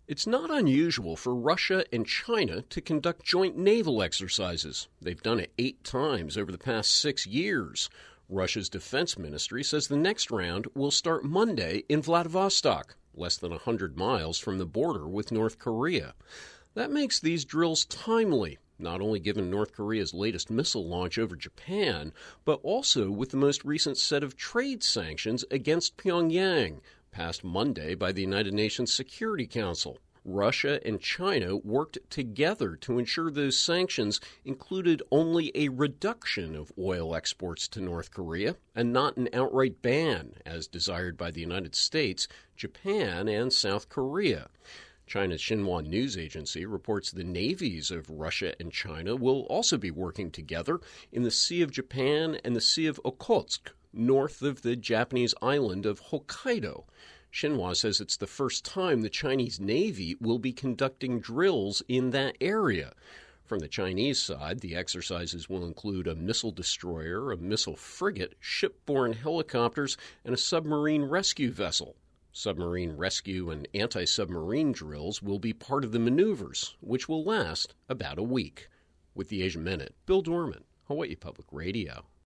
It's not unusual for Russia and China to conduct joint naval exercises. They've done it 8 times over the past 6 years. Russia's defense ministry says the next round will start Monday in Vladivostok, less than 100 miles from the border with North Korea. That makes these drills timely, not only given North Korea's latest missile launch over Japan, but also with the most recent set of trade sanctions against Pyongyang, passed Monday by the United Nations Security Council. Russia and China worked together to ensure those sanctions included only a reduction of oil exports to North Korea and not an outright ban, as desired by the United States, Japan, and South Korea. China's Xinhua news agency reports the navies of Russia and China will also be working together in the Sea of Japan and the Sea of Okhotsk, north of the Japanese island of Hokkaido. Xinhua says it's the first time the Chinese Navy will be conducting drills in that area. From the Chinese side, the exercises will include a missile destroyer, a missile frigate, shipborne helicopters, and a submarine rescue vessel. Submarine rescue and anti-submarine drills will be part of the maneuvers, which will last about a week. With the Asia Minute, Bill Dorman, Hawaii Public Radio.